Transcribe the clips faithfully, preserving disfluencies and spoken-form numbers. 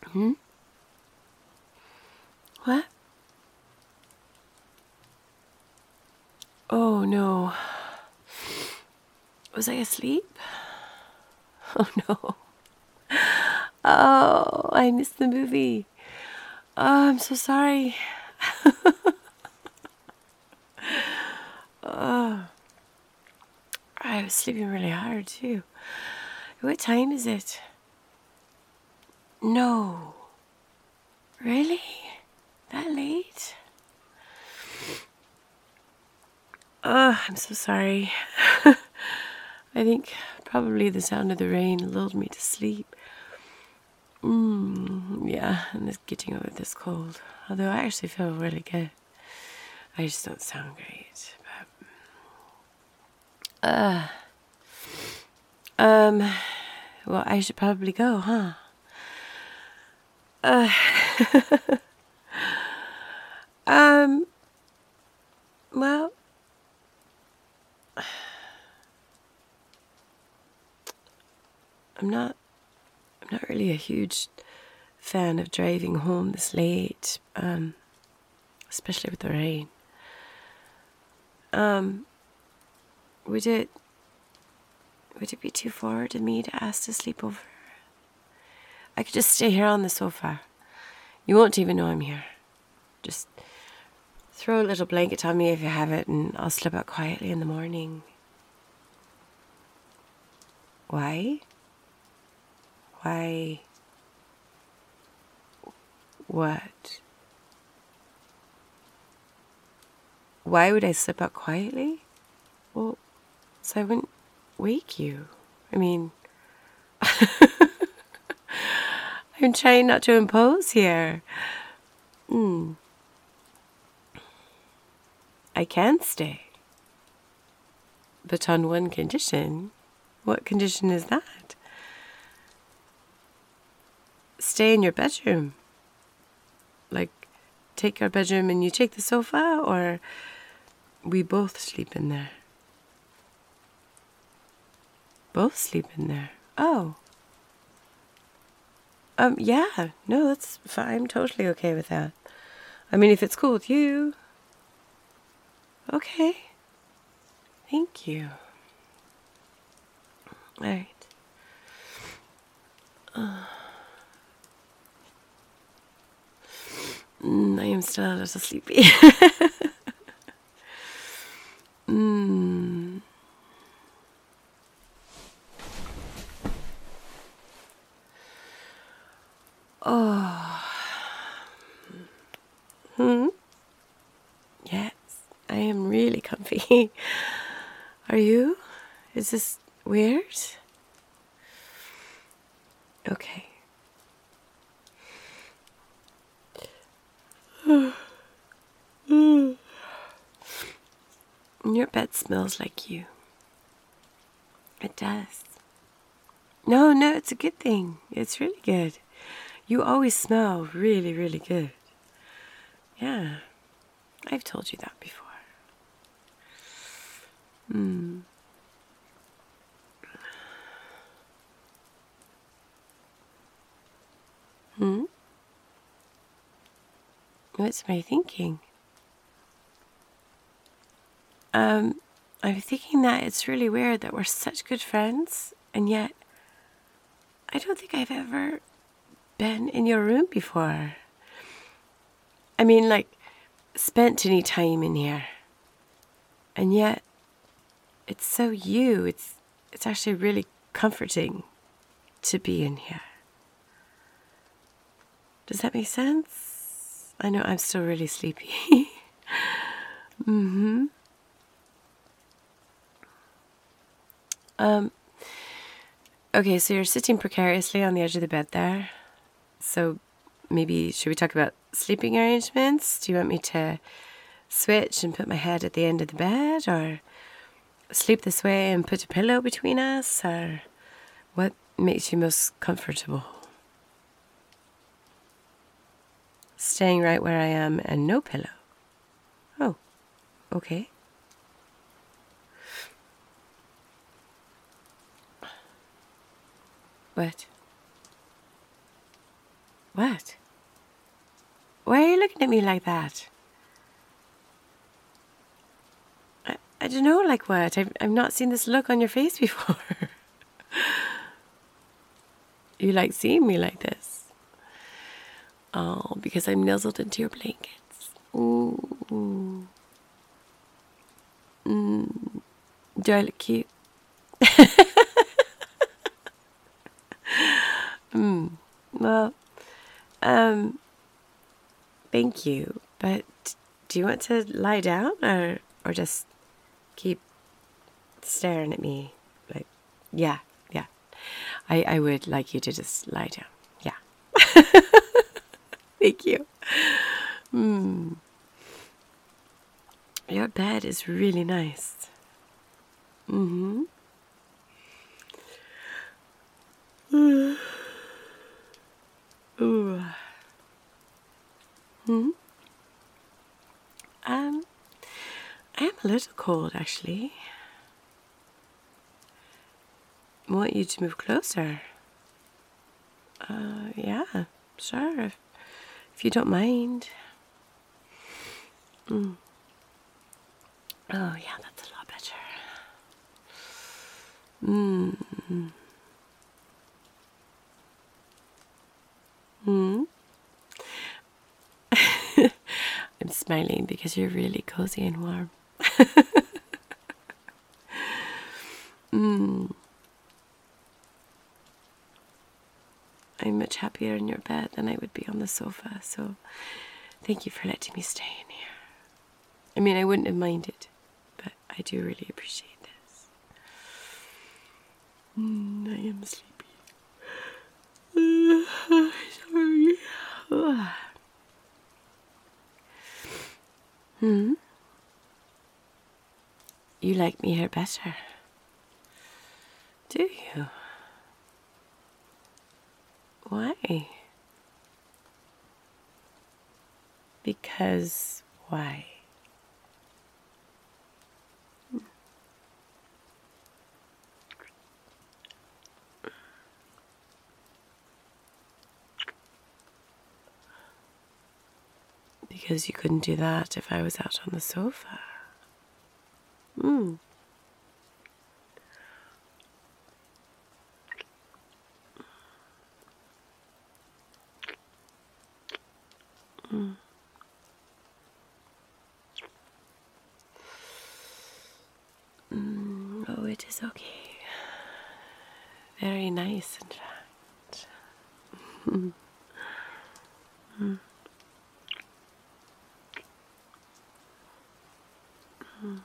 Hmm? What? Oh no. Was I asleep? Oh no. Oh, I missed the movie. Oh, I'm so sorry. Oh, I was sleeping really hard too. What time is it? No. Really? That late? Oh, I'm so sorry. I think probably the sound of the rain lulled me to sleep. Mm, yeah, and it's getting over this cold. Although I actually feel really good. I just don't sound great. But, uh, um, well, I should probably go, huh? Uh, um, well, I'm not, I'm not really a huge fan of driving home this late, um, especially with the rain. Um, would it, would it be too far to me to ask to sleep over? I could just stay here on the sofa. You won't even know I'm here. Just throw a little blanket on me if you have it, and I'll slip out quietly in the morning. Why? Why? What? Why would I slip out quietly? Well, so I wouldn't wake you. I mean, I'm trying not to impose here. Hmm. I can stay. But on one condition. What condition is that? Stay in your bedroom. Like, take our bedroom and you take the sofa, or we both sleep in there? Both sleep in there. Oh. Um, yeah. No, that's fine. I'm totally okay with that. I mean, if it's cool with you. Okay. Thank you. All right. Uh, mm, I am still a little sleepy. mm. Oh. Hmm? Yes, I am really comfy. Are you? Is this weird? Okay. Your bed smells like you. It does. No, no, it's a good thing. It's really good. You always smell really, really good. Yeah, I've told you that before. Hmm. Hmm? What's my thinking? Um, I'm thinking that it's really weird that we're such good friends, and yet I don't think I've ever been in your room before. I mean, like, spent any time in here. And yet, it's so you. It's it's actually really comforting to be in here. Does that make sense? I know I'm still really sleepy. mm-hmm. Um, okay, so you're sitting precariously on the edge of the bed there. So maybe, should we talk about sleeping arrangements? Do you want me to switch and put my head at the end of the bed, or sleep this way and put a pillow between us, or what makes you most comfortable? Staying right where I am and no pillow. Oh, okay. What? What? Why are you looking at me like that? I, I don't know, like what? I've, I've not seen this look on your face before. You like seeing me like this? Oh, because I'm nuzzled into your blankets. Ooh. Mm. Do I look cute? mm. Well, um, thank you. But do you want to lie down or or just keep staring at me? Like, yeah, yeah. I, I would like you to just lie down. Yeah. Thank you. Mm. Your bed is really nice. Mm-hmm. Ooh. Hmm? Um, I am a little cold, actually. I want you to move closer. Uh, yeah, sure, if, if you don't mind. Mm. Oh, yeah, that's a lot better. Mm. Mm. I'm smiling because you're really cozy and warm. mm. I'm much happier in your bed than I would be on the sofa, so thank you for letting me stay in here. I mean, I wouldn't have minded, but I do really appreciate this. Mm, I am sleepy. Uh, sorry. Uh. Hmm? You like me here better? Do you? Why? Because why? Because you couldn't do that if I was out on the sofa. Hmm. Mm. Mm. Oh, it is okay. Very nice, in fact. mm. Mm. Mm.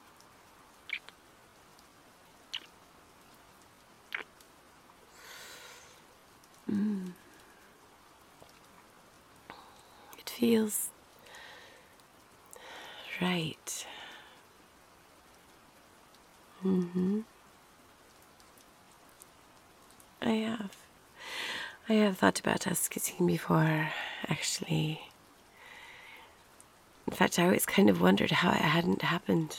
Mm. It feels right. Mm-hmm. I have. I have thought about us kissing before, actually. In fact, I always kind of wondered how it hadn't happened.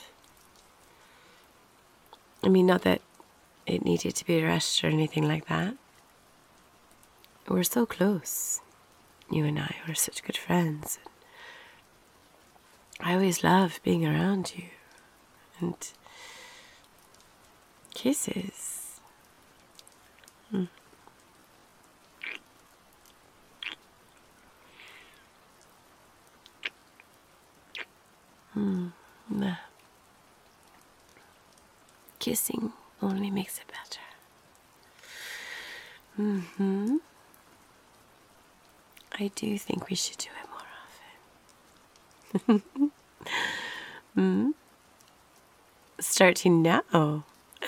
I mean, not that it needed to be rushed or anything like that. We're so close. You and I were such good friends. I always loved being around you. And kisses. Mm. Mm. Nah. Kissing only makes it better. Mm-hmm. I do think we should do it more often. mm. Starting now. All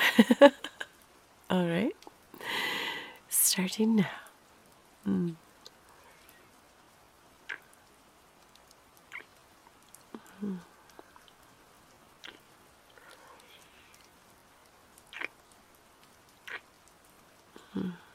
right. Starting now. Mm. Mm. Mm.